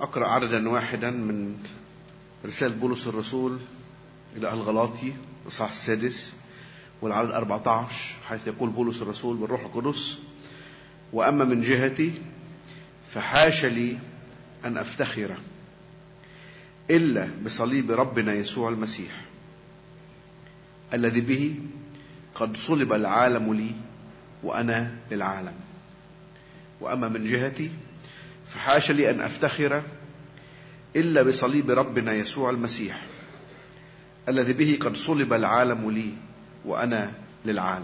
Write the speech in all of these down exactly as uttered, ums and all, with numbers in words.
أقرأ عددا واحدا من رسالة بولس الرسول إلى أهل غلاطي الإصحاح السادس والعدد أربعة عشر، حيث يقول بولس الرسول بالروح القدس: وأما من جهتي فحاش لي أن أفتخر إلا بصليب ربنا يسوع المسيح، الذي به قد صلب العالم لي وأنا للعالم. وأما من جهتي فحاش لي أن أفتخر إلا بصليب ربنا يسوع المسيح، الذي به قد صلب العالم لي وأنا للعالم.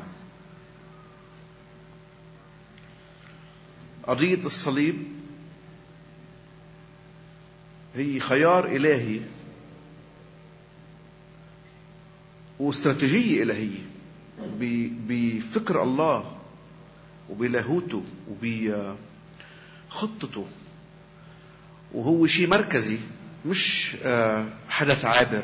قضية الصليب هي خيار إلهي واستراتيجية إلهية بفكر الله وبلاهوته وبخطته، وهو شيء مركزي مش حدث عابر.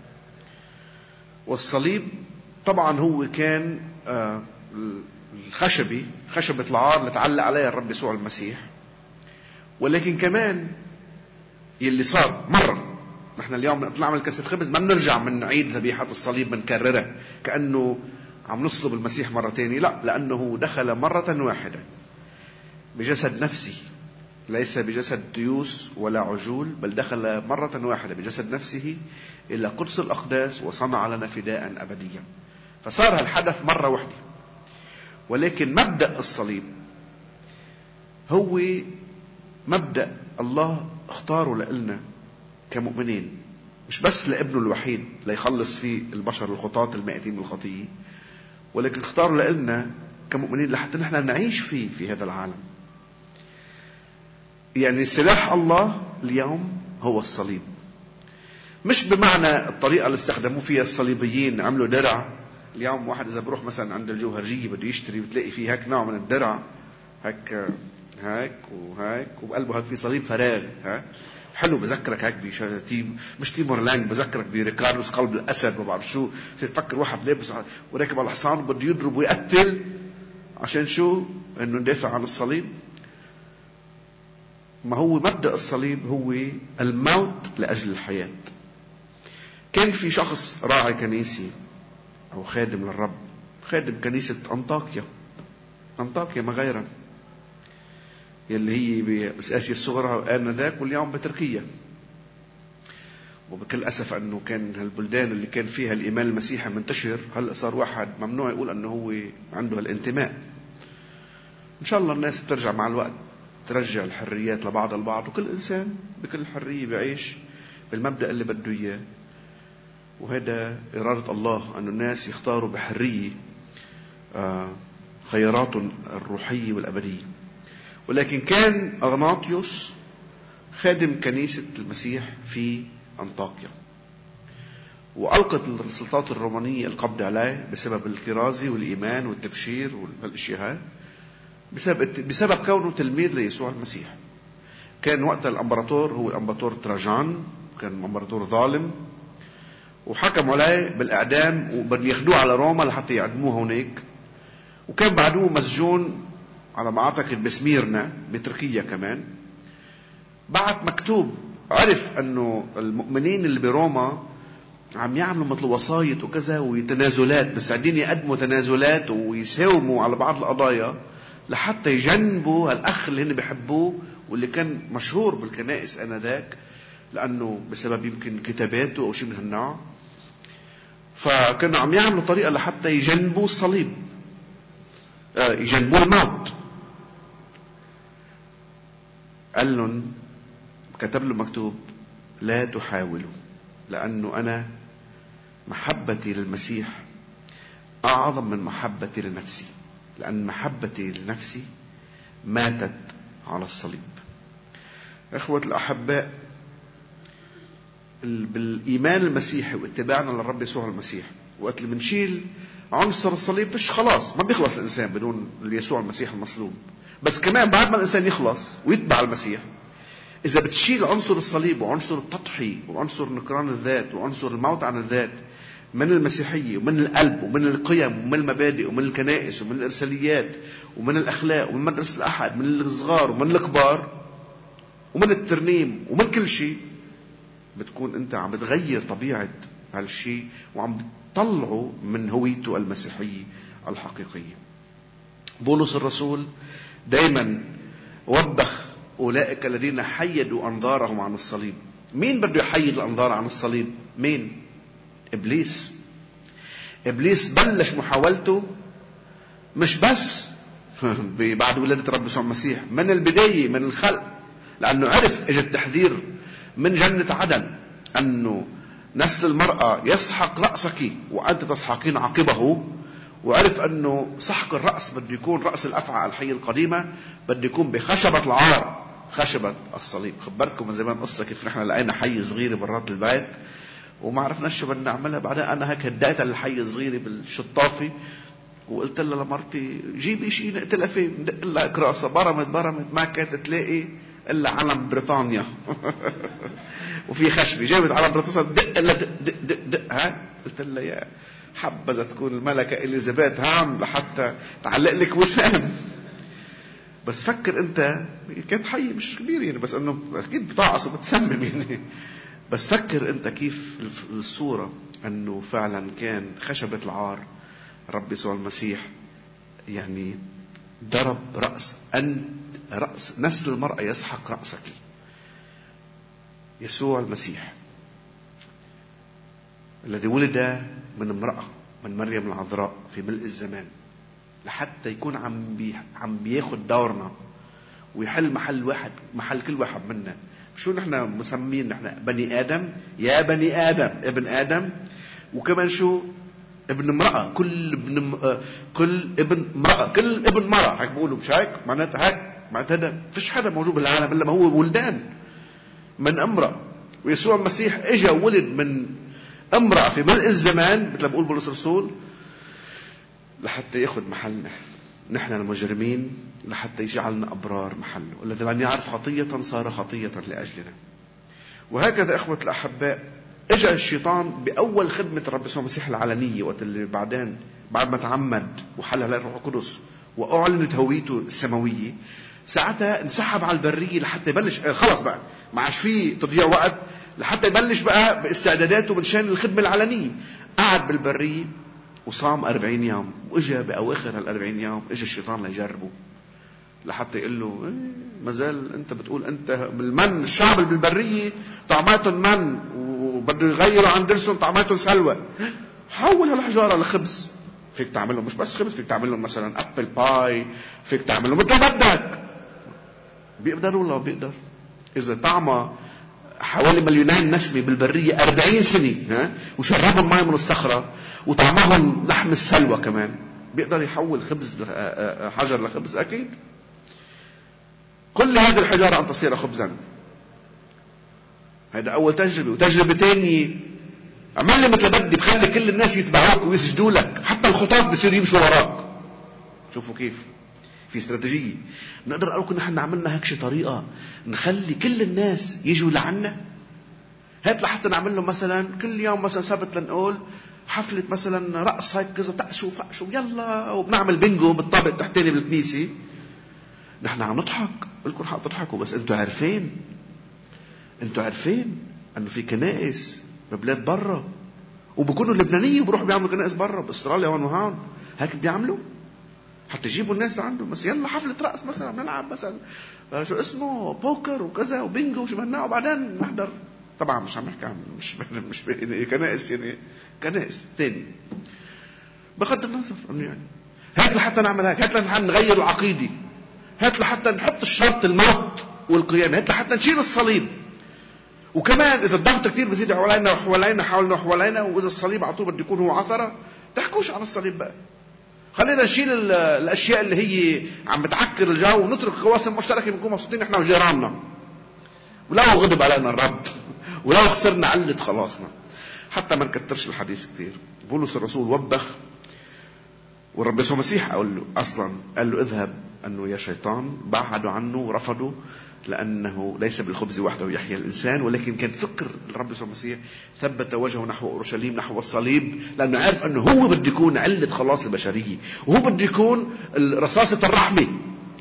والصليب طبعا هو كان الخشبي، خشبة العار اللي تعلق عليها الرب يسوع المسيح، ولكن كمان يلي صار مرة. نحن اليوم نطلع من كاسة خبز ما بنرجع من نعيد ذبيحة الصليب بنكررها كأنه عم نصلب المسيح مرة تانية، لا، لأنه دخل مرة واحدة بجسد نفسي، ليس بجسد ديوس ولا عجول، بل دخل مرة واحدة بجسد نفسه إلى قدس الأقداس وصنع لنا فداء أبديا. فصار هالحدث مرة واحدة. ولكن مبدأ الصليب هو مبدأ الله اختاره لنا كمؤمنين، مش بس لابنه الوحيد ليخلص فيه البشر الخطاة المائتين بالخطية، ولكن اختاره لنا كمؤمنين لحتى نحن نعيش فيه في هذا العالم. يعني سلاح الله اليوم هو الصليب، مش بمعنى الطريقة اللي استخدموا فيها الصليبيين، عملوا درع. اليوم واحد إذا بروح مثلا عند الجوهرجية بده يشتري بتلاقي فيه هيك نوع من الدرع، هيك هيك وهيك وبقلبه هيك في صليب فراغ. ها حلو، بذكرك هيك بتيم، مش تيمور لانج، بذكرك بريكاردوس قلب الأسد، ما بعرف شو. تفكر واحد لابس وراكب على الحصان بده يضرب ويقتل عشان شو؟ إنه ندافع عن الصليب. ما هو مبدأ الصليب هو الموت لأجل الحياة. كان في شخص راعي كنيسي أو خادم للرب، خادم كنيسة أنطاكيا، أنطاكيا ما غيرها، يلي هي بآسيا الصغرى آنذاك واليوم بتركيا. وبكل أسف أنه كان هالبلدان اللي كان فيها الإيمان المسيحي منتشر، هلأ صار واحد ممنوع يقول أنه هو عنده هالانتماء. إن شاء الله الناس بترجع مع الوقت ترجع الحريات لبعض البعض، وكل إنسان بكل حرية بيعيش بالمبدأ اللي بده إياه. وهذا إرادة الله، أن الناس يختاروا بحرية خياراتهم الروحية والأبدية. ولكن كان أغناطيوس خادم كنيسة المسيح في أنطاكيا، وألقت السلطات الرومانية القبض عليه بسبب الكرازة والإيمان والتبشير والأشياء، بسبب, بسبب كونه تلميذ ليسوع المسيح. كان وقت الأمبراطور هو الأمبراطور تراجان، كان أمبراطور ظالم، وحكم عليه بالإعدام وبدهم ياخدوه على روما لحتى يعدموه هونيك. وكان بعدوه مسجون على ما أعتقد بسميرنا بتركيا كمان. بعت مكتوب، عرف أنه المؤمنين اللي بروما عم يعملوا مثل وصاية وكذا وتنازلات، مستعدين يقدموا تنازلات ويساوموا على بعض القضايا لحتى يجنبوا هالأخ اللي هن بيحبوه واللي كان مشهور بالكنائس آنذاك، لأنه بسبب يمكن كتاباته أو شيء من هالنوع. فكانوا عم يعملوا طريقة لحتى يجنبوا الصليب، آه يجنبوا الموت. قال لهم، كتب له مكتوب: لا تحاولوا، لأنه أنا محبتي للمسيح أعظم من محبتي لنفسي، لأن محبتي لنفسي ماتت على الصليب. إخوة الأحباء، بالإيمان المسيحي واتباعنا للرب يسوع المسيح، وقت اللي بنشيل عنصر الصليب مش خلاص، ما بيخلص الإنسان بدون يسوع المسيح المصلوب. بس كمان بعد ما الإنسان يخلص ويتبع المسيح، إذا بتشيل عنصر الصليب وعنصر التضحية وعنصر نكران الذات وعنصر الموت عن الذات من المسيحية ومن القلب ومن القيم ومن المبادئ ومن الكنائس ومن الإرساليات ومن الأخلاق ومن مدرسة الأحد، من الصغار ومن الكبار، ومن الترنيم ومن كل شيء، بتكون انت عم بتغير طبيعة هالشيء وعم بتطلعه من هويته المسيحية الحقيقية. بولس الرسول دايما وبخ أولئك الذين حيدوا أنظارهم عن الصليب. مين بده يحيد الأنظار عن الصليب؟ مين؟ إبليس. إبليس بلش محاولته مش بس بعد ولادة رب يسوع المسيح، من البداية، من الخلق، لأنه عرف اجى التحذير من جنة عدن أنه نسل المرأة يسحق رأسك وأنت تسحقين عقبه، وعرف أنه سحق الرأس بده يكون رأس الأفعى الحية القديمة، بده يكون بخشبة العار، خشبة الصليب. خبرتكم من زمان قصة كيف نحن لقينا حية صغيرة برات البيت وما عرفناش شو بدنا نعملها. بعدين أنا هيك هديتها الحية الصغيرة بالشطافة وقلت لها لمرتي جيبي شيء نقتلها فيه، ندق لها اكراسة، برمت برمت ما كانت تلاقي الا علم بريطانيا وفي خشبه، جابت علم بريطانيا دق لها دق دق دق, دق ها. قلت لها يا حبذا تكون الملكه اليزابيث هام لحتى تعلق لك وسام. بس فكر انت، كانت حي مش كبير يعني، بس انه اكيد بتعصب وبتسمم يعني. بس فكر انت كيف الصوره انه فعلا كان خشبه العار رب يسوع المسيح يعني ضرب رأس أن رأس نسل المرأة يسحق رأسك. يسوع المسيح الذي ولد من امرأة، من مريم العذراء في ملء الزمان، لحتى يكون عم بي عم بياخد دورنا ويحل محل واحد، محل كل واحد منا. شو نحن مسمين نحن؟ بني آدم، يا بني آدم، ابن آدم، وكمان شو؟ ابن امرأة. كل ابن كل ابن امرأة، كل ابن مرأة، هيك بيقولوا مش هيك؟ معناتها هيك معناتها فيش حدا موجود بالعالم الا ما هو ولدان من امرأة. ويسوع المسيح اجا ولد من امرأة في ملء الزمان مثل ما بيقول بولس الرسول، لحتى ياخذ محلنا نحن المجرمين، لحتى يجعلنا ابرار محله. الذي لم يعرف خطية صار خطية لاجلنا. وهكذا اخوة الاحباء اجا الشيطان باول خدمة الرب يسوع المسيح العلنية، وقت اللي بعدين بعد ما تعمد وحل عليه الروح القدس واعلنت هويته السماوية، ساعتها انسحب على البرية لحتى يبلش خلص بقى ما عادش فيه تضييع وقت، لحتى يبلش بقى باستعداداته من شان الخدمة العلنية. قعد بالبرية وصام أربعين يوم، واجا باواخر هالأربعين يوم اجا الشيطان ليجربه، لحتى يقول له ايه ما زال انت بتقول انت بالمن، الشعب اللي بالبرية طعماتهم من وبده يغيروا عن درسهم طعماتهم سلوى، حول هالحجارة لخبز. فيك تعمل لهم مش بس خبز، فيك تعمل لهم مثلا ابل باي، فيك تعمل لهم مثل بدك. بيقدر ولا بيقدر؟ اذا طعمه حوالي مليونين نسمة بالبرية أربعين سنة ها، وشربهم ماء من الصخرة وطعمهم لحم السلوى كمان، بيقدر يحول خبز حجر لخبز؟ اكيد. كل هذه الحجارة ان تصير خبزا. هذا اول تجربة. وتجربة ثانية، عمل لي مثل بدي، بخلي كل الناس يتبعوك ويسجدوا لك، حتى الخطاة بصيروا يمشوا وراك. شوفوا كيف في استراتيجية. نقدر اقول كنا نحن عملنا هيك شي طريقة نخلي كل الناس يجوا لعنا. هات لحتى نعمل له مثلا كل يوم مثلا سبت لنقول حفلة مثلا رقص هيك كذا تقشوا فقشوا يلا، وبنعمل بينجو بالطابق التحتاني بالكنيسة. نحن عم نضحك، لكم حق تضحكوا، بس انتوا عارفين انتوا عارفين انه في كنائس ببلاد برا وبكونوا لبنانيين وبروحوا بيعملوا كنائس برا باستراليا وهون وهون هيك بيعملوا حتى يجيبوا الناس لعندهم. بس يلا حفلة رقص مثلا بنلعب مثلا شو اسمه بوكر وكذا وبينجو وشو بدنا، وبعدين نحضر. طبعا مش عم نحكي عن مش مش كنائس يعني كنائس تاني بغض النظر انه يعني هات لحتى نعمل هيك، هات لحتى نغير العقيدة، هات لحتى نحط الشرط الموت والقيامة، هات لحتى نشيل الصليب. وكمان اذا الضغط كتير بزيد حوالينا وحوالينا حولنا وحوالينا، واذا الصليب على طول بده يكون هو عثرة، تحكوش عن الصليب بقى. خلينا نشيل الاشياء اللي هي عم بتعكر الجو ونترك قواسم مشتركه بنكون مبسوطين احنا وجيراننا. ولو غضب علينا الرب ولو خسرنا علة خلاصنا. حتى ما نكترش الحديث كتير، بولس الرسول وبخ، والرب يسوع المسيح قال له اصلا قال له اذهب انه يا شيطان، بعدوا عنه ورفضوا، لانه ليس بالخبز وحده يحيى الانسان. ولكن كان فكر الرب يسوع المسيح ثبت وجهه نحو اورشليم، نحو الصليب، لانه عارف انه هو بده يكون علة خلاص البشريه، وهو بده يكون رصاصه الرحمه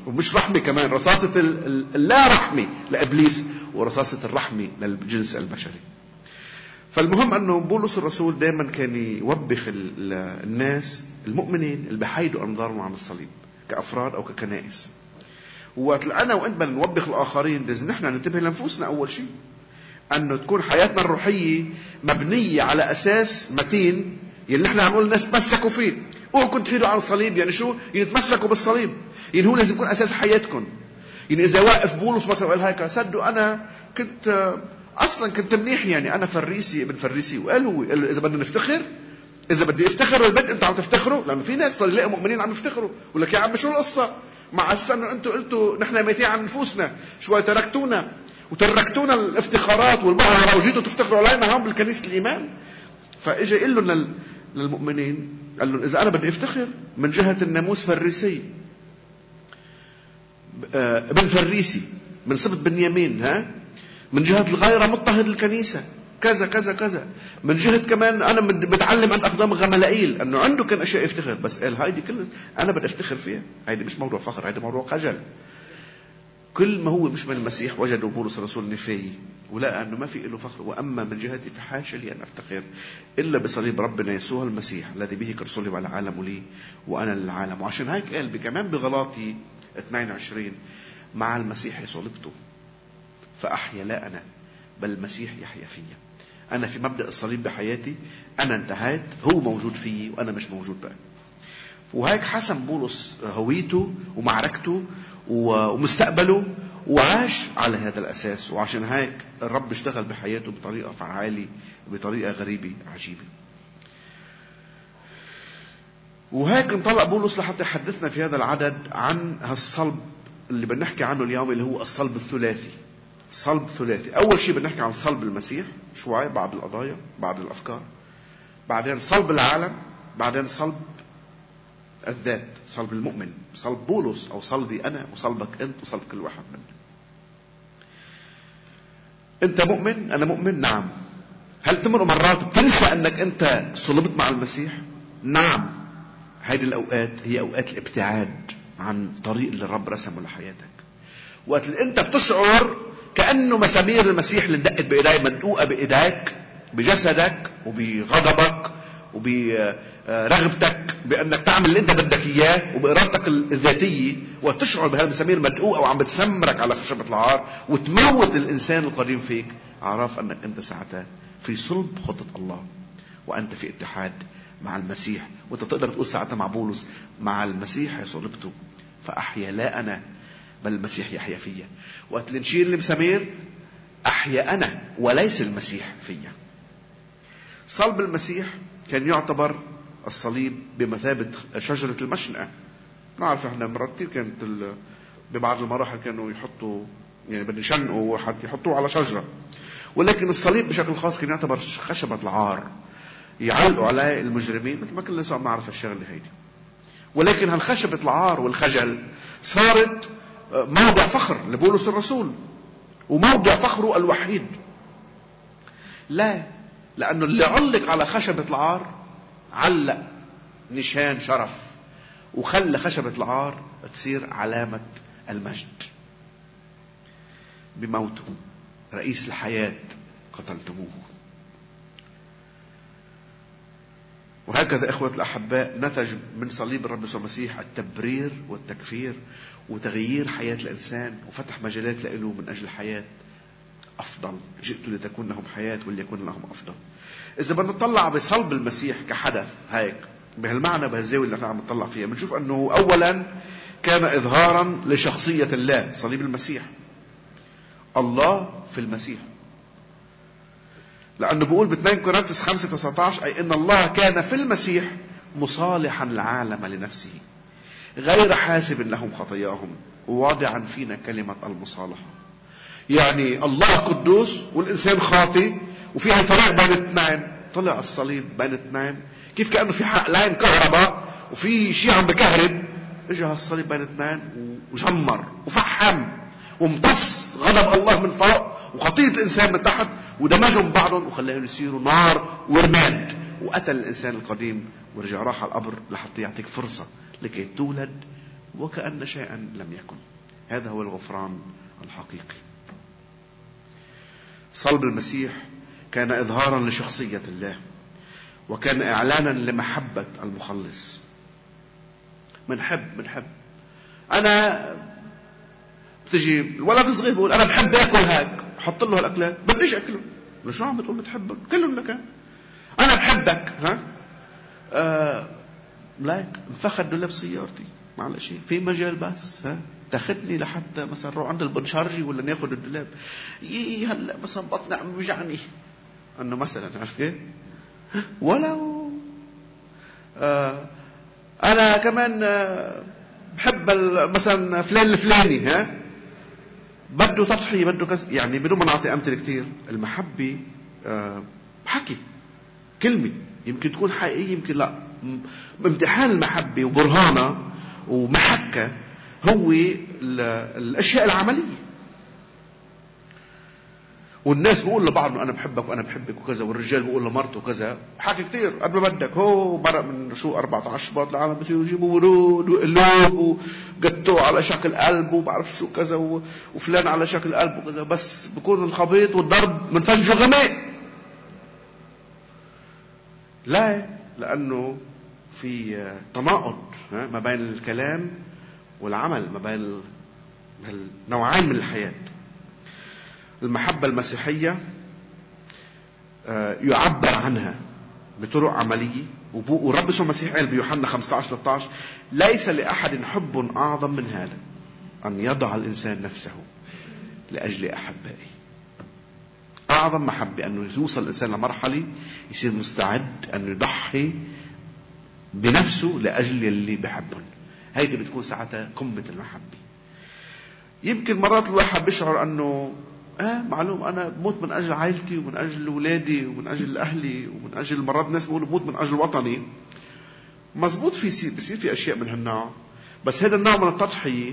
ومش رحمة كمان، رصاصة اللا رحمة لإبليس ورصاصة الرحمة للجنس البشري. فالمهم أنه بولس الرسول دائما كان يوبخ الناس المؤمنين اللي بحيدوا أنظارهم عن الصليب كأفراد أو ككنائس. وقت أنا وأنت بدنا نوبخ الآخرين لازم نحن ننتبه لنفوسنا أول شيء، أنه تكون حياتنا الروحية مبنية على أساس متين يلي نحن عم نقول الناس تمسكوا فيه. اوعوا تحيدوا عن الصليب، يعني شو؟ يعني تمسكوا بالصليب، يعني هو لازم يكون أساس حياتكم. يعني إذا واقف بولس مثلا وقال هيك صدقوا أنا كنت أصلا كنت منيح، يعني أنا فريسي ابن فريسي، وقال هو قال له إذا بدنا نفتخر، إذا بدي افتخر البدء أنتوا عم تفتخروا، لأنه في ناس صار يلاقوا مؤمنين عم يفتخروا ولك يا عم شو القصة؟ مع السنة أنتوا قلتوا نحن ميتين عن نفوسنا، شوي تركتونا وتركتونا الافتخارات والبعض وجيتوا تفتخروا علينا هون بالكنيسة الإيمان. فإجا يقول لهم للمؤمنين، قال لهم إذا أنا بدي افتخر من جهة الناموس فريسي، ابن فريسي من سبط بنيامين، ها، من جهة الغيرة مضطهد الكنيسة كذا كذا كذا، من جهة كمان أنا بتعلم عن أقدام غملائيل أنه عنده كان أشياء يفتخر، بس قال هايدي كل أنا بدي افتخر فيها، هايدي مش موضوع فخر، هايدي موضوع خجل. كل ما هو مش من المسيح وجدوا بولس الرسول نفاي ولقى أنه ما في له فخر. وأما من جهتي فحاشا لي أن أفتخر إلا بصليب ربنا يسوع المسيح الذي به قد صلب على العالم لي وأنا للعالم. وعشان هيك قال كمان بغلاطي اثنين وعشرين مع المسيح صلبته فأحيا لا أنا بل المسيح يحيا فيا. أنا في مبدأ الصليب بحياتي، أنا انتهيت، هو موجود فيي وأنا مش موجود بقى. وهيك حسم بولس هويته ومعركته ومستقبله وعاش على هذا الأساس. وعشان هيك الرب اشتغل بحياته بطريقة فعالة، بطريقة غريبة عجيبة. وهيك انطلق بولس لحتى يحدثنا في هذا العدد عن هالصلب اللي بنحكي عنه اليوم، اللي هو الصلب الثلاثي. صلب ثلاثي. أول شيء بنحكي عن صلب المسيح شوي، بعض القضايا بعض الأفكار، بعدين صلب العالم، بعدين صلب الذات، صلب المؤمن، صلب بولس أو صلبي أنا وصلبك أنت وصلب كل واحد منا. أنت مؤمن أنا مؤمن، نعم. هل تمر مرات بتنسى أنك أنت صلبت مع المسيح؟ نعم. هذه الأوقات هي أوقات الابتعاد عن طريق اللي الرب رسمه لحياتك. وقت اللي أنت بتشعر كأنه مسامير المسيح اللي اندقت بإيديك مدقوقة بإيديك بجسدك وبغضبك وبرغبتك بأنك تعمل اللي أنت بدك إياه وبإرادتك الذاتية، وتشعر بهالمسامير مدقوقة وعم بتسمرك على خشبة العار وتموت الإنسان القديم فيك، عرف أنك أنت ساعتها في صلب خطة الله وأنت في اتحاد مع المسيح. وأنت تقدر تقول ساعتها مع بولس مع المسيح صلبته فأحيا لا أنا بل المسيح يحيا فيا. وقت اللي نشيل المسامير أحيا أنا وليس المسيح فيا. صلب المسيح كان يعتبر الصليب بمثابة شجرة المشنقة. نعرف احنا مرات كتير كانت ببعض المراحل كانوا يحطوا يعني بدي يشنقوا يحطوه على شجرة، ولكن الصليب بشكل خاص كان يعتبر خشبة العار يعلقوا عليه المجرمين، مثل ما كلنا سوا بنعرف الشغلة هيدي. ولكن هالخشبة العار والخجل صارت موضع فخر لبولس الرسول وموضع فخره الوحيد. لا، لأنه اللي علق على خشبة العار علق نشان شرف وخلى خشبة العار تصير علامة المجد. بموته رئيس الحياة قتلتموه. وهكذا إخوة الأحباء نتج من صليب الرب يسوع المسيح التبرير والتكفير وتغيير حياة الإنسان وفتح مجالات له من أجل حياة أفضل. جئت لتكون لهم حياة وليكون لهم أفضل. إذا بدنا نطلع بصلب المسيح كحدث هيك بهالمعنى بهالزاوية اللي احنا عم نطلع فيها، بنشوف أنه أولا كان إظهارا لشخصية الله. صليب المسيح الله في المسيح، لأنه بيقول باثنين كورنثوس خمسة تسعة عشر أي إن الله كان في المسيح مصالحا العالم لنفسه غير حاسب لهم خطاياهم وواضعا فينا كلمة المصالحة. يعني الله قدوس والإنسان خاطئ وفي هالفرق بين الاثنين. طلع الصليب بين الاثنين كيف كأنه في حقلين كهرباء وفي شيء عم بكهرب، اجى هالصليب بين الاثنين وجمر وفحم وامتص غضب الله من فوق وخطية الإنسان من تحت ودمجهم بعضهم وخلاهم يصيروا نار ورماد، وقتل الإنسان القديم ورجع راح على القبر لحتى يعطيك فرصة لكي تولد وكأن شيئا لم يكن. هذا هو الغفران الحقيقي. صلب المسيح كان إظهارا لشخصية الله، وكان إعلانا لمحبة المخلص. منحب منحب أنا بتجي الولد صغير بيقول أنا بحب أكل هاك، حط له هالأكلات بديش أكله. شو عم بتقول بتحبه؟ كلهم لك أنا بحبك. ها آه لايك انفخد دولاب سيارتي معلش في مجال بس ها تاخدني لحتى مثلا نروح عند البنشارجي ولا ناخد الدولاب. يي هلا مثلا بطني عم بيوجعني انه مثلا عرفت كيف؟ ولو آه انا كمان آه بحب مثلا فلان الفلاني ها بده تضحية بده كذا، يعني بدون ما نعطي امثله كثير. المحبه آه حكي كلمه يمكن تكون حقيقيه يمكن لا. امتحان المحبه وبرهانه ومحكه هو الاشياء العمليه. والناس بيقول لبعض انا بحبك وانا بحبك وكذا، والرجال بيقول لمرته كذا حكي كثير قد ما بدك. هو برق من شو أربعة عشر شباط العالم بصيروا يجيبوا ورود وقلوب وقطوه على شكل قلب وبعرف شو كذا وفلان على شكل قلب وكذا، بس بكون الخبيط والضرب من فجر غماء. لا، لانه في تناقض ما بين الكلام والعمل، ما بين نوعين من الحياة. المحبة المسيحية يعبر عنها بطرق عملية، ورب يسوع المسيح قال بيوحنا خمسة عشر ثلاثة عشر ليس لأحد حب أعظم من هذا أن يضع الإنسان نفسه لأجل أحبائه. أعظم محبة أنه يوصل الإنسان لمرحلة يصير مستعد أن يضحي بنفسه لأجل اللي بحبهم. هيدي بتكون ساعتها قمة المحبة. يمكن مرات الواحد بيشعر أنه آه معلوم أنا بموت من أجل عائلتي ومن أجل أولادي ومن أجل أهلي ومن أجل، مرات الناس بيقولوا بموت من أجل وطني. مزبوط، في يصير بيصير في أشياء من هالنوع، بس هذا النوع من التضحية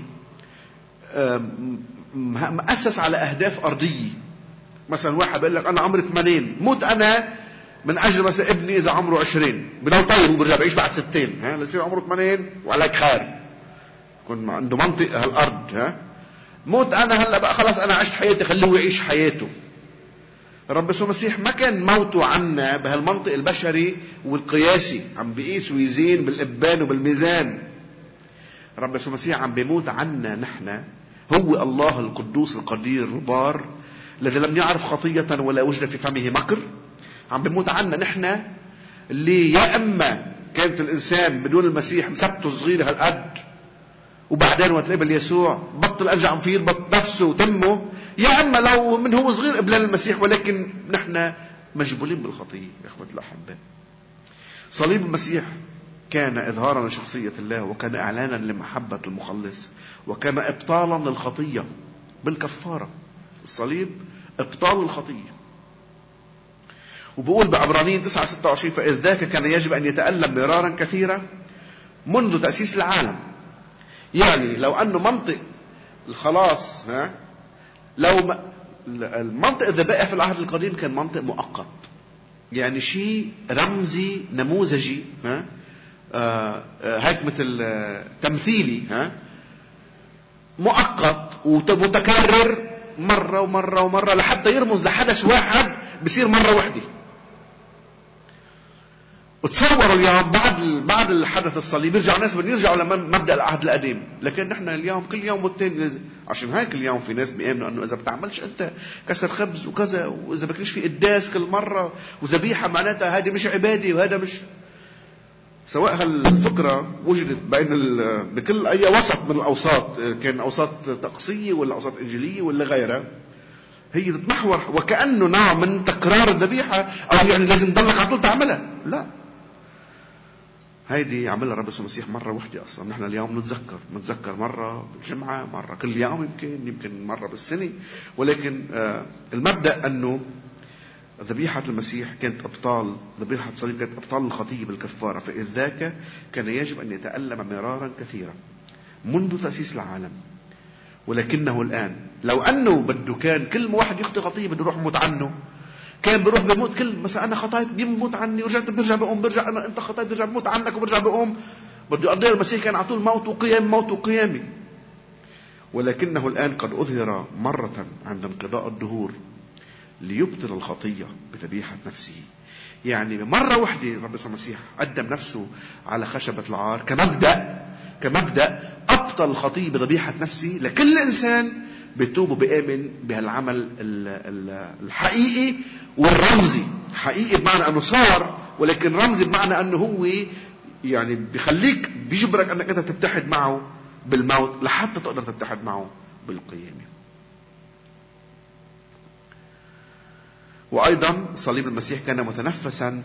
مؤسس على أهداف أرضية. مثلا واحد بيقول لك أنا عمري ثمانين موت أنا من أجل مثلا ابني إذا عمره عشرين بلو طيب وبرجع بعيش بعد ستين، ها ليصير عمره ثمانين وعليك خير يكون عنده منطق هالأرض. ها موت أنا هلا بقى خلاص أنا عشت حياتي خليه يعيش حياته. الرب يسوع المسيح ما كان موته عنا بهالمنطق البشري والقياسي، عم بيقيس ويزين بالإبان وبالميزان. الرب يسوع المسيح عم بيموت عنا نحن. هو الله القدوس القدير البار الذي لم يعرف خطية ولا وجد في فمه مكر. عم بيموت عنا نحن اللي يا اما كانت الانسان بدون المسيح مسبته صغير هالقد وبعدين وقت قبل يسوع بطل ارجع عم فيه يربط نفسه وتمه، يا اما لو من هو صغير قبل المسيح، ولكن نحن مجبولين بالخطيه يا اخوة الاحباء. صليب المسيح كان اظهارا لشخصية الله، وكان اعلانا لمحبة المخلص، وكان ابطالا للخطية بالكفارة. الصليب ابطال الخطية. وبقول بعبرانيين تسعة ستة وعشرين فإذ ذاك كان يجب أن يتألم مرارا كثيرا منذ تأسيس العالم. يعني لو أنه منطق الخلاص، ها لو المنطق الذبائح في العهد القديم كان منطق مؤقت، يعني شيء رمزي نموذجي، ها آه هيك مثل تمثيلي، ها مؤقت ومتكرر مرة ومرة ومرة لحتى يرمز لحدث واحد بصير مرة واحدة. وتصوروا اليوم بعد بعد الحدث الصليبي يرجع الناس بيرجعوا لمبدأ العهد القديم، لكن نحن اليوم كل يوم والتاني. عشان هيك اليوم في ناس بيامنوا انه اذا بتعملش انت كسر خبز وكذا، واذا بكلش في قداس كل مرة وذبيحة معناتها هذه مش عبادة وهذا مش. سواء هالفكرة وجدت بين بكل اي وسط من الاوساط، كان اوساط طقسية ولا اوساط انجيلية ولا غيرها، هي تتمحور وكأنه نوع من تكرار الذبيحة، او يعني لازم تضلك على طول تعملها. لا، هيدي عملها الرب يسوع المسيح مرة واحدة. أصلا نحن اليوم نتذكر نتذكر مرة بالجمعة، مرة كل يوم، يمكن يمكن مرة بالسنة، ولكن آه المبدأ أنه ذبيحة المسيح كانت أبطال، ذبيحة الصليب كانت أبطال الخطية بالكفارة. فإذ ذاك كان يجب أن يتألم مرارا كثيرا منذ تأسيس العالم، ولكنه الآن لو أنه بده كان كل ما واحد يخطي خطية بده يروح موت عنه، كان بيروح بيموت كل مثلا انا خطيت بيموت عني ورجعت برجع بقوم، برجع انا انت خطيت برجع بموت عنك وبرجع بقوم، بده يقضيها المسيح كان على طول موت وقيام موت وقيامه. ولكنه الآن قد أظهر مرة عند انقضاء الدهور ليبطل الخطية بذبيحة نفسه. يعني مرة واحدة رب يسوع المسيح قدم نفسه على خشبة العار كمبدأ كمبدأ أبطل الخطية بذبيحة نفسه لكل إنسان بيتوب وبيآمن بهالعمل الحقيقي والرمزي. حقيقي بمعنى أنه صار، ولكن رمزي بمعنى أنه هو يعني بيخليك بيجبرك أنك أنت تتحد معه بالموت لحتى تقدر تتحد معه بالقيامة. وأيضا صليب المسيح كان متنفسا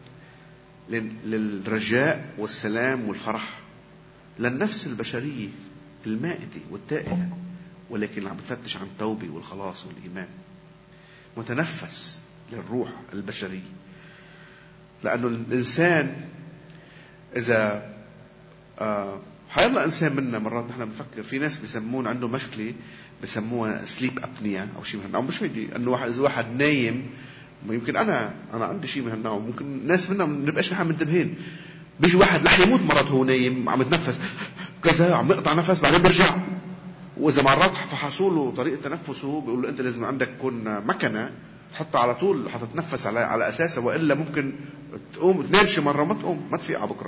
للرجاء والسلام والفرح للنفس البشرية المائتة والتائهة، ولكن عم بتفتش عن التوبة والخلاص والإيمان. متنفس للروح البشرية، لأنه الإنسان إذا آه حيلا إنسان منا مرات نحن بنفكر في ناس بيسمون عنده مشكلة بيسموها سليب أبنيا أو شيء من هالنوع. مش هيدي أنه واحد إذا واحد نايم، يمكن أنا أنا عندي شيء من هالنوع، ممكن ناس منا ما نبقاش نحن منتبهين. بيجي واحد رح يموت مرات هو نايم عم يتنفس كذا، عم يقطع نفس بعدين بيرجع. وإذا مرات فحصوا له طريقة تنفسه بيقول له أنت لازم عندك تكون مكنة تحطها على طول حتتنفس على على أساسها، وإلا ممكن تقوم تنام شي مرة ما تقوم ما تفيق على بكرة.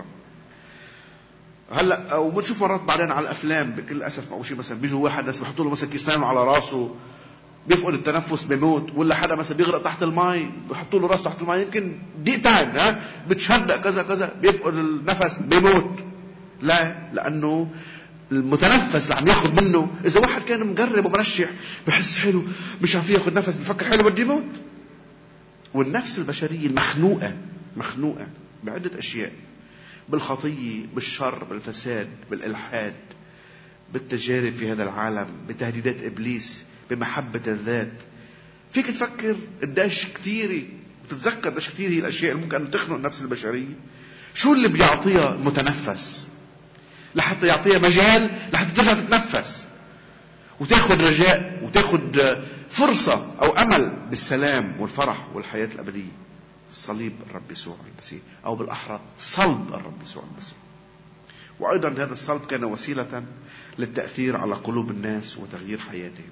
هلا او بنشوف مرات بعدين على الافلام بكل اسف او شيء مثلا بيجوا واحد ناس بيحطوا له مثلا كيس نايم على راسه بيفقد التنفس بيموت، ولا حدا مثلا بيغرق تحت المي بيحطوا له راسه تحت المي يمكن دقيقتين ها بتشهدق كذا كذا بيفقد النفس بيموت. لا، لانه المتنفس اللي عم ياخذ منه، اذا واحد كان مقرب ومرشح بحس حلو مش عارف ياخذ نفس بفكر حلو بده يموت. والنفس البشريه المخنوقه مخنوقه بعده اشياء، بالخطية، بالشر، بالفساد، بالإلحاد، بالتجارب في هذا العالم، بتهديدات إبليس، بمحبة الذات. فيك تفكر قديش كتيري وتتذكر قديش كتير هي الأشياء اللي ممكن أن تخنق النفس البشرية. شو اللي بيعطيها المتنفس لحتى يعطيها مجال لحتى ترجع تتنفس وتاخد رجاء وتاخد فرصة أو أمل بالسلام والفرح والحياة الأبدية؟ صليب الرب يسوع المسيح، أو بالأحرى صلب الرب يسوع المسيح. وأيضا هذا الصلب كان وسيلة للتأثير على قلوب الناس وتغيير حياتهم.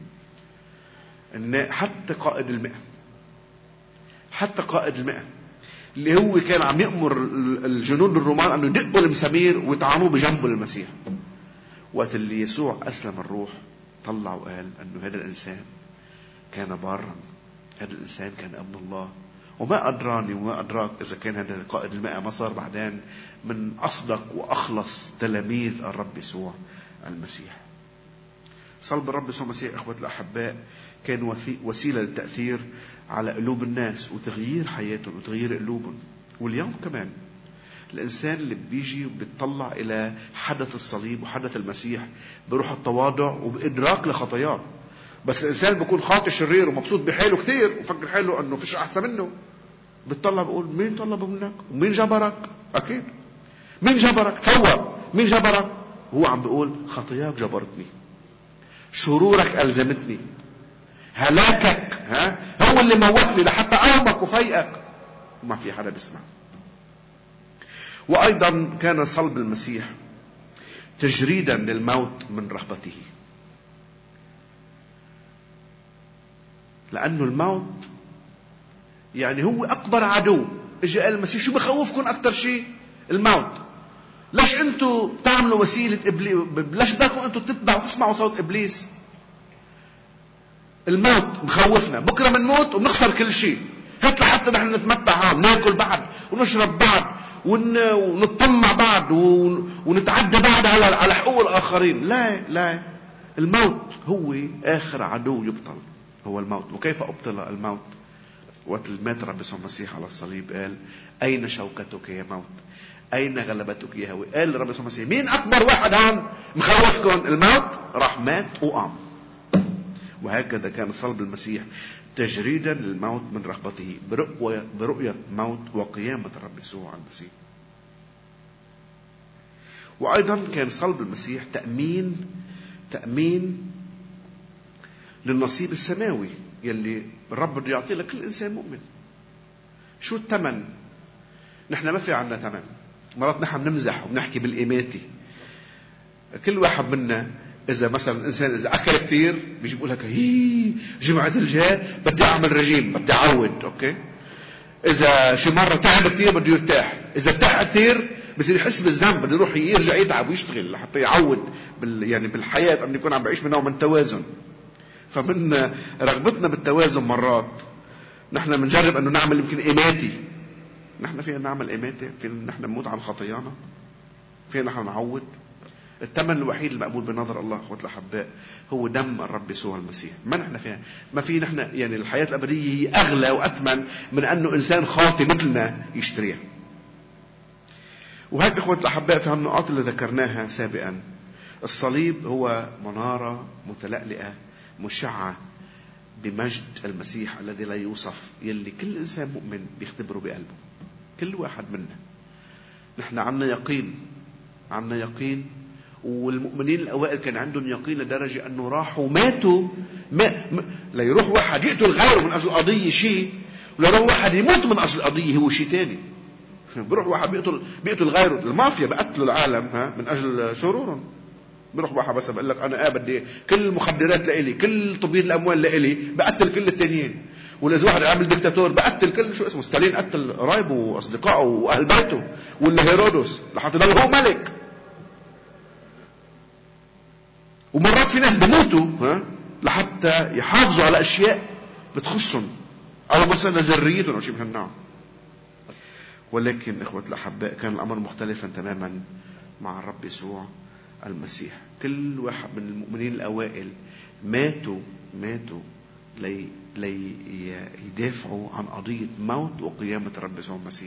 إن حتى قائد المئة حتى قائد المئة اللي هو كان عم يأمر الجنود الرومان أنه يدقوا المسامير ويطعنوه بجنبه للمسيح، وقت اللي يسوع أسلم الروح طلع وقال أنه هذا الإنسان كان بارا، هذا الإنسان كان ابن الله. وما أدراني وما أدراك إذا كان هذا قائد المئة ما صار بعدين من أصدق وأخلص تلاميذ الرب يسوع المسيح. صلب الرب يسوع المسيح أخوة الأحباء كان وسيلة للتأثير على قلوب الناس وتغيير حياتهم وتغيير قلوبهم. واليوم كمان الإنسان اللي بيجي وبيطلع إلى حدث الصليب وحدث المسيح بروح التواضع وبإدراك لخطاياه. بس الإنسان بيكون خاطئ شرير ومبسوط بحاله كتير وفكر حاله أنه فيش أحسن منه، بتطلع بقول مين طلب منك ومين جبرك؟ أكيد مين جبرك؟ تصور مين جبرك؟ هو عم بيقول خطاياك جبرتني، شرورك ألزمتني، هلاكك ها هو اللي موتني لحتى أقومك وفيقك. وما في حدا بيسمع. وأيضا كان صلب المسيح تجريدا للموت من رهبته، لأنه الموت يعني هو أكبر عدو. إجا قال المسيح شو بخوفكم أكتر شيء؟ الموت. ليش أنتوا تعملوا وسيلة إبليس؟ ليش بدكم أنتوا تتبعوا وتسمعوا صوت إبليس؟ الموت مخوفنا، بكرة منموت وبنخسر كل شيء. هات لحتى نحن نتمتع هون، ناكل بعض ونشرب بعض ون... ونطمع بعض ون... ونتعدى بعض على على حقوق الآخرين. لا لا، الموت هو آخر عدو يبطل، هو الموت. وكيف أبطل الموت؟ وقت مات رب يسوع المسيح على الصليب قال أين شوكتك يا موت؟ أين غلبتك يا هوى؟ قال رب يسوع المسيح مين أكبر واحد هون مخوفكم؟ الموت. راح مات وقام. وهكذا كان صلب المسيح تجريدا للموت من رهبته برؤية, برؤية موت وقيامة الرب يسوع المسيح. وأيضا كان صلب المسيح تأمين تأمين للنصيب السماوي يلي الرب بده يعطيه لكل إنسان مؤمن. شو الثمن؟ نحن ما في عنا ثمن. مرات نحن بنمزح وبنحكي بالإيماتي. كل واحد منا إذا مثلا إنسان إذا أكل كتير بيجي بيقول لك هي جمعة الجاي بدي أعمل رجيم، بدي أعود. أوكي. إذا شي مرة تعب كتير بده يرتاح. إذا ارتاح كتير بصير يحس بالذنب، بده يروح يرجع يتعب ويشتغل لحتى يعود بال يعني بالحياة أن يكون عم بعيش من نوع من توازن. فمن رغبتنا بالتوازن مرات نحن بنجرب أنه نعمل يمكن إيماتي. نحن فينا نعمل إيماتي، فينا نحن نموت عن خطايانا، فينا نحن نعود. الثمن الوحيد المقبول بنظر الله اخوة الاحباء هو دم الرب يسوع المسيح. ما نحن فيها ما في نحن يعني الحياة الابدية هي اغلى واثمن من انه انسان خاطئ مثلنا يشتريها. وهيك اخوة الاحباء في هالنقاط اللي ذكرناها سابقا، الصليب هو منارة متلألئة مشعة بمجد المسيح الذي لا يوصف، يلي كل انسان مؤمن بيختبره بقلبه. كل واحد منا نحن عنا يقين، عنا يقين. والمؤمنين الأوائل كان عندهم يقين لدرجة أنه راحوا ماتوا ما ما لا يروح واحد يقتل غيره من أجل قضية شيء، ولا يروح واحد يموت من أجل قضية هو شيء تاني. بيروح واحد بيقتل بيقتل غيره. المافيا بقتلوا العالم ها من أجل شرورهم. بيروح واحد بس بقول لك أنا آه بدي كل المخدرات لإلي، كل تبييض الأموال لإلي، بقتل كل التانيين. ولا إذا واحد عامل دكتاتور بقتل كل شو اسمه ستالين، قتل قرايبه وأصدقائه وأهل بيته. ولا هيرودس لحتى يضل هو ملك. ومرات في ناس بموتوا ها لحتى يحافظوا على اشياء بتخصهم او مثلا ذريتهم او شيء من هالنوع. ولكن اخوة الاحباء كان الامر مختلفا تماما مع الرب يسوع المسيح. كل واحد من المؤمنين الاوائل ماتوا ماتوا لي لي يدافعوا عن قضية موت وقيامة الرب يسوع المسيح.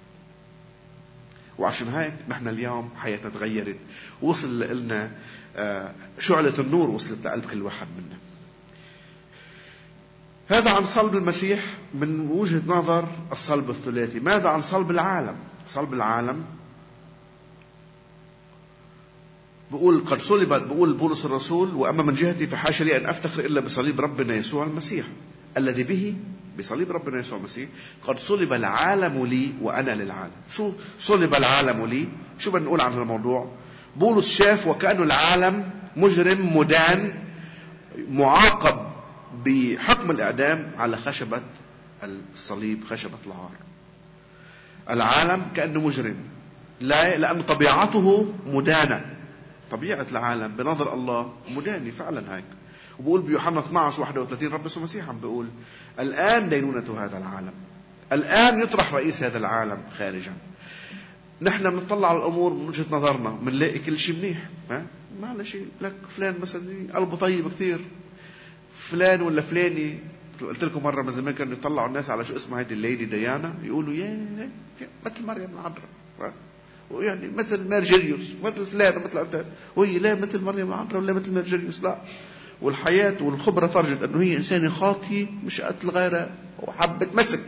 وعشان هيك نحن اليوم حياتنا تغيرت، وصل لنا شعلة النور وصلت لقلب كل واحد منا. هذا عن صلب المسيح من وجهة نظر الصلب الثلاثي. ماذا عن صلب العالم؟ صلب العالم بقول قد صلبت، بقول بولس الرسول: وأما من جهتي فحاشا لي أن أفتخر إلا بصليب ربنا يسوع المسيح الذي به، بصليب ربنا يسوع المسيح قد صلب العالم لي وأنا للعالم. شو صلب العالم لي؟ شو بنقول عن الموضوع؟ بولس شاف وكأنه العالم مجرم مدان معاقب بحكم الإعدام على خشبة الصليب، خشبة العار. العالم كأنه مجرم، لا لأن طبيعته مدانة. طبيعة العالم بنظر الله مداني فعلا هيك. وبقول بيوحنا اثناشر واحد وثلاثين رب يسوع المسيح عم بيقول: الآن دينونة هذا العالم، الآن يطرح رئيس هذا العالم خارجا. نحن بنطلع على الأمور من وجهة نظرنا بنلاقي كل شيء منيح، ها ما له شيء. لك فلان مثلا قلبه طيب كتير، فلان ولا فلاني. قلت لكم مرة من زمان كانوا يطلعوا الناس على شو اسمها هيدي الليدي ديانا، يقولوا يا مثل مريم العذراء، ويعني مثل مارجريوس، مثل فلان ومثل عدان، وهي لا مثل مريم العذراء ولا مثل مارجريوس، لا. والحياة والخبرة فرجت أنه هي إنسانة خاطئة مش قتل غيرها وحبت مسك.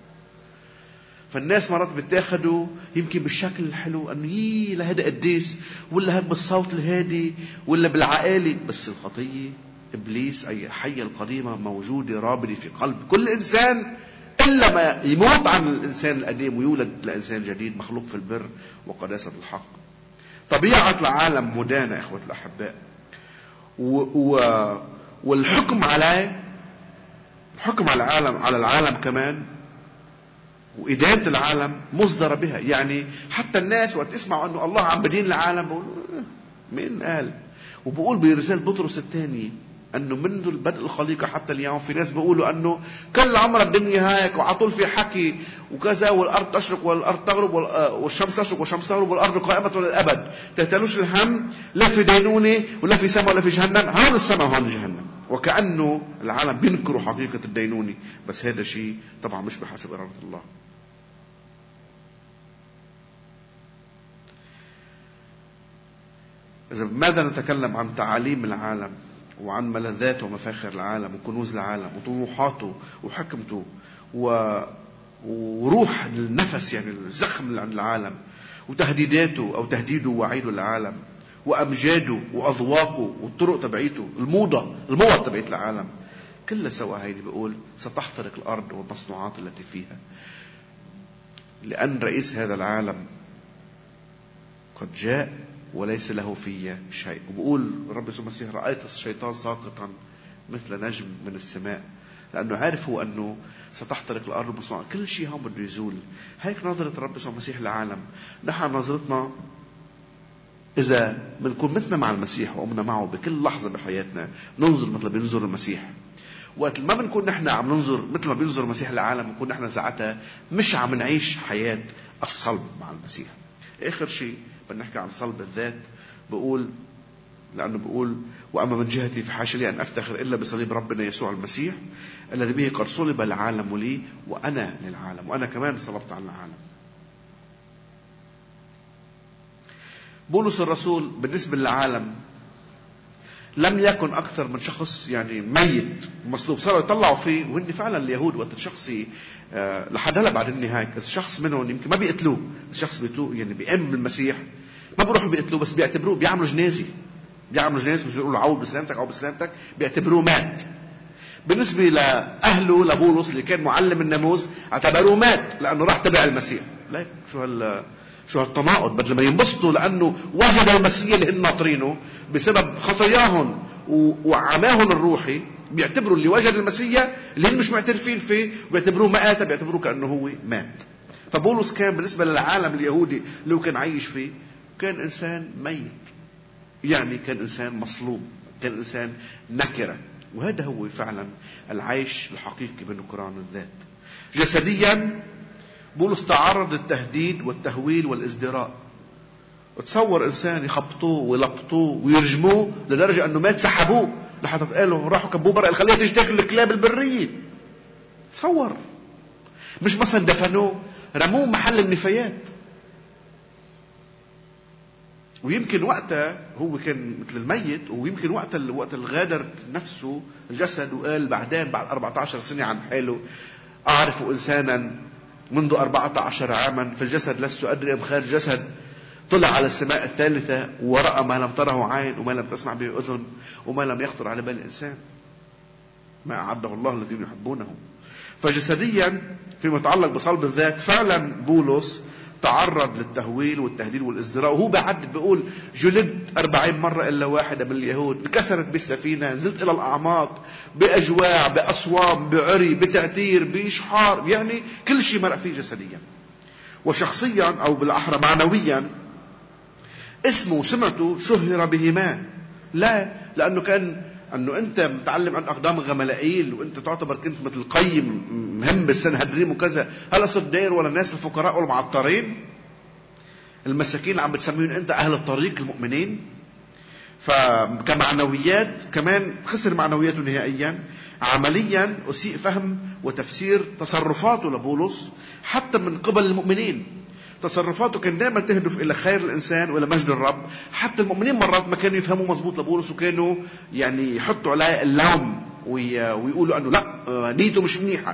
فالناس مرات بتاخدوا يمكن بالشكل الحلو أنه يي لهذا قديس، ولا هيك بالصوت الهادي، ولا بالعقالي. بس الخطية إبليس أي حية القديمة موجودة رابدة في قلب كل إنسان، إلا ما يموت عن الإنسان القديم ويولد لإنسان جديد مخلوق في البر وقداسة الحق. طبيعة العالم مدانة إخوة الأحباء، و... و... والحكم عليه، الحكم على العالم، على العالم كمان، وإدانة العالم مصدرة بها. يعني حتى الناس وقت اسمعوا أنه الله عم بدين العالم بقولوا مين قال؟ وبقول برسالة بطرس الثاني أنه منذ البدء الخليقة حتى اليوم في ناس بيقولوا أنه كل عمر الدنيا هيك وعطول في حكي وكذا، والأرض تشرق والأرض تغرب والشمس تشرق والشمس تغرب والأرض قائمة للأبد، تهتلوش الهم لا في دينونة ولا في سماء ولا في جهنم، هون السماء وهون جهنم. وكأنه العالم بينكروا حقيقة الدينونة. بس هذا شيء طبعا مش بحسب إرادة الله. إذا ماذا نتكلم عن تعاليم العالم وعن ملذاته ومفاخر العالم وكنوز العالم وطموحاته وحكمته و... وروح النفس، يعني الزخم عن العالم، وتهديداته أو تهديده ووعيده للعالم، وأمجاده وأذواقه والطرق تبعيته، الموضة الموضة تبعيت العالم كلها سوا. هيدي بيقول ستحترق الأرض والمصنوعات التي فيها، لأن رئيس هذا العالم قد جاء وليس له في شيء. وبقول الرب يسوع المسيح رأيت الشيطان ساقطا مثل نجم من السماء، لأنه عارف هو أنه ستحترق الأرض بصنع كل شيء هم بده يزول. هيك نظرة الرب يسوع المسيح للعالم. نحن نظرتنا إذا بنكون مثلنا مع المسيح وقمنا معه بكل لحظة بحياتنا، ننظر مثل بينظر المسيح. وقت ما بنكون نحن عم ننظر مثل ما بينظر المسيح للعالم، بنكون نحن ساعتها مش عم نعيش حياة الصلب مع المسيح. آخر شيء بدنا نحكي عن صلب الذات. بقول لأنه بقول وأما من جهتي فحاشا لي أن أفتخر إلا بصليب ربنا يسوع المسيح الذي به قد صلب العالم لي وأنا للعالم، وأنا كمان صلبت على العالم. بولس الرسول بالنسبة للعالم لم يكن أكثر من شخص يعني ميت ومصلوب. صاروا يطلعوا فيه، وهن فعلا اليهود وقت الشخصي أه لحد هلا بعد النهاية الشخص منهم يمكن ما بيقتلوه، الشخص بيقتلوه يعني بيأمن بالمسيح ما بيروحوا بيقتلوه، بس بيعتبروه بيعملوا جنازي بيعملوا جنازي مش بيقولوا عود بسلامتك أو بسلامتك، بيعتبروه مات. بالنسبة لأهله لبولس اللي كان معلم الناموس اعتبروه مات لأنه راح تبع المسيح. لا شو هال شو هالتناقض، بدل ما ينبسطوا لأنه وجد المسيح اللي هن ناطرينه بسبب خطاياهم وعماهم الروحي، بيعتبروا اللي وجد المسيح اللي هن مش معترفين فيه وبيعتبروه مات، بيعتبروه كأنه هو مات. فبولس كان بالنسبة للعالم اليهودي اللي هو كان عايش فيه كان إنسان ميت، يعني كان إنسان مصلوب، كان إنسان نكرة. وهذا هو فعلا العيش الحقيقي بنكران الذات. جسديا بولس تعرض للتهديد والتهويل والازدراء. تصور انسان يخبطوه ويلقطوه ويرجموه لدرجه انه ما تسحبوه لحتى قالوا راحوا كبوه برا الخليه تيجي تاكل الكلاب البريه. تصور، مش مثلا دفنوه، رموه محل النفايات. ويمكن وقتها هو كان مثل الميت، ويمكن وقت وقت الغادر نفسه الجسد وقال بعدين بعد أربعة عشر سنة عن حاله أعرف إنسانا منذ أربعة عشر عاما في الجسد لست أدري أم خارج جسد، طلع على السماء الثالثة ورأى ما لم تره عين وما لم تسمع به أذن وما لم يخطر على بال الإنسان ما أعده الله الذين يحبونه. فجسديا فيما يتعلق بصلب الذات فعلا بولس تعرض للتهويل والتهديد والازدراء. وهو بعد بيقول جلدت أربعين مرة إلا واحدة من اليهود، انكسرت بالسفينة، نزلت إلى الأعماق بأجواع بأصوام بعري بتعتير بإشحار، يعني كل شيء مرق فيه جسديا. وشخصيا أو بالأحرى معنويا اسمه وسمعته شهر بهما. لا لأنه كان أنه أنت متعلم عن أقدام غملائيل وأنت تعتبر كنت مثل قيم مهم بالسنهدريم وكذا، هل صرت داير ولا الناس الفقراء والمعطرين المساكين عم بتسميهم أنت أهل الطريق المؤمنين. فكمعنويات كمان خسر معنوياته نهائيا. عمليا أسيء فهم وتفسير تصرفاته لبولس حتى من قبل المؤمنين. تصرفاته كان دائما تهدف الى خير الانسان والى مجد الرب. حتى المؤمنين مرات ما كانوا يفهموا مزبوط لبولس، وكانوا يعني يحطوا عليه اللوم ويقولوا انه لا نيته مش منيحه.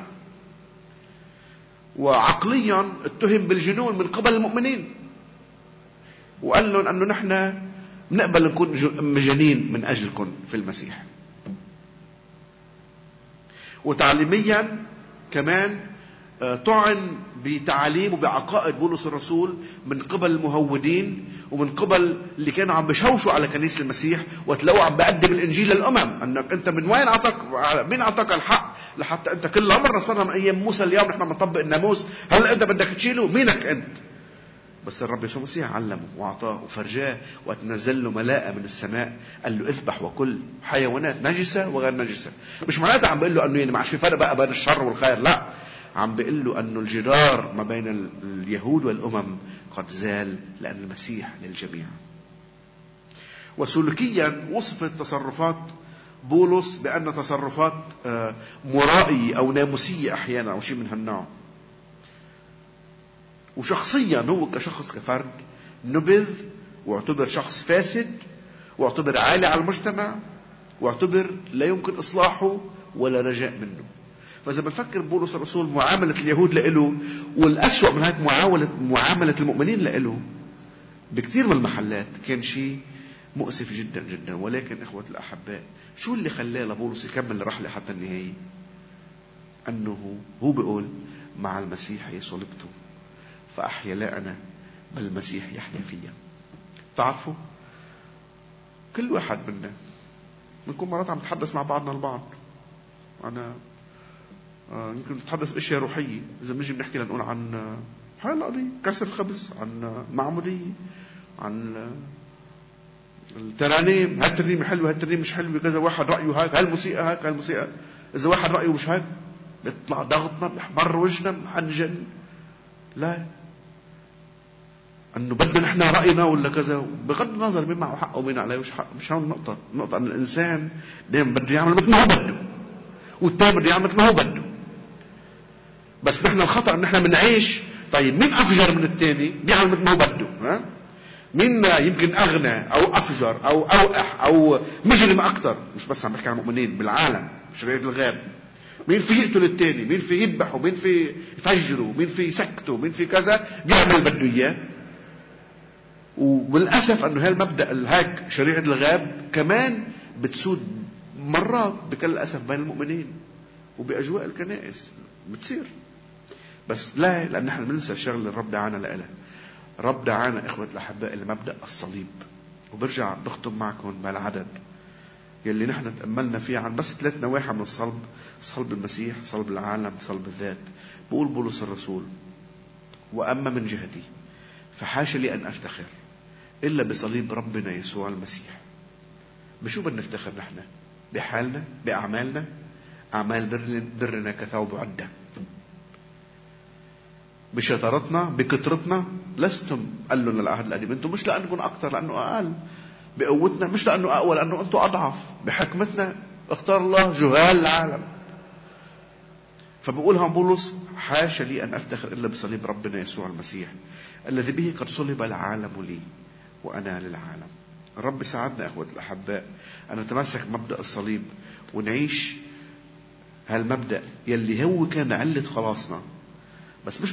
وعقليا اتهم بالجنون من قبل المؤمنين، وقال لهم انه نحن بنقبل نكون مجانين من اجلكم في المسيح. وتعليميا كمان طعن بتعاليم وبعقائد بولس الرسول من قبل المهودين ومن قبل اللي كانوا عم بشوشوا على كنيسة المسيح وتلاقوا عم بقدم الانجيل للامم. انك انت من وين اعطاك مين اعطاك الحق لحتى انت كل عمرنا صرنا من ايام موسى اليوم نحن بنطبق الناموس، هل انت بدك تشيله؟ مينك انت؟ بس الرب يسوع المسيح علمه واعطاه وفرجاه وتنزل له ملاءه من السماء، قال له اذبح وكل حيوانات نجسه وغير نجسه. مش معناتها عم بقول له انه يعني ما عادش في فرق بقى بين الشر والخير، لا، عم بيقول له أنه الجدار ما بين اليهود والأمم قد زال لأن المسيح للجميع. وسلوكيا وصفت تصرفات بولس بأن تصرفات مرائية أو ناموسية أحيانا أو شيء من هالنوع. وشخصيا هو كشخص كفرد نبذ واعتبر شخص فاسد واعتبر عالي على المجتمع واعتبر لا يمكن إصلاحه ولا رجاء منه. فإذا بنفكر بولس الرسول معاملة اليهود لإله، والأسوأ من هيك معاملة معاملة المؤمنين لإله بكثير من المحلات، كان شيء مؤسف جدا جدا. ولكن إخوة الأحباء، شو اللي خلاه لبولس يكمل الرحلة حتى النهاية؟ أنه هو بيقول مع المسيح صلبت فأحيا لا أنا بل المسيح يحيا فيا. تعرفوا كل واحد منا بنكون مرات عم نتحدث مع بعضنا البعض. أنا آه يمكن نتحدث بأشياء روحية، إذا بنجي بنحكي لنقول عن هاي القضية كسر الخبز، عن معمودية، عن الترانيم، هالترنيمة حلوة هالترنيمة مش حلوة، كذا واحد رأيه هيك، هالموسيقى هيك هالموسيقى. إذا واحد رأيه مش هيك بيطلع ضغطنا، بيحمر وجهنا، بنحنجن. لا، انه بدنا نحن راينا ولا كذا، بغض النظر مين معه حق ومين عليه وش حق. مش هون النقطه. النقطه ان الانسان دائما بده يعمل مثل ما هو بده، والثاني بده يعمل مثل ما هو بده. بس نحن الخطا ان نحن بنعيش طيب مين افجر من الثاني بيعمل مثل ما هو بده. ها مين يمكن اغنى او افجر او اوقح او مجرم اكثر. مش بس عم بحكي عن المؤمنين، بالعالم شريعه الغاب. مين في يقتل الثاني، مين في يذبحه، مين في يفجره، مين في يسكته، مين في كذا، بيعمل بده اياه. وللأسف أنه هالمبدأ الهاك شريعة الغاب كمان بتسود مرات بكل الأسف بين المؤمنين وبأجواء الكنائس بتصير. بس لا، لأن نحن بننسى الشغل الرب دعانا لإله. رب دعانا إخوة الأحباء لمبدأ الصليب. وبرجع بختم معكم بهالعدد يلي نحن تأملنا فيه عن بس ثلاث نواحي من الصلب: صلب المسيح، صلب العالم، صلب الذات. بقول بولس الرسول: وأما من جهتي فحاشا لي أن أفتخر إلا بصليب ربنا يسوع المسيح. بشو بدنا نفتخر نحن؟ بحالنا؟ بأعمالنا؟ أعمال برنا كثوب عدة. بشطارتنا؟ بكترتنا؟ لستم قال لنا العهد القديم انتم مش لأنكم أكثر لأنه أقل. بقوتنا مش لأنه أقوى لأنه أنتم أضعف. بحكمتنا اختار الله جهال العالم. فبقولها بولس: حاشا لي أن أفتخر إلا بصليب ربنا يسوع المسيح الذي به قد صلب العالم لي وأنا للعالم. الرب ساعدنا أخوة الأحباء أن نتمسك مبدأ الصليب ونعيش هالمبدأ يلي هو كان علة خلاصنا. بس مش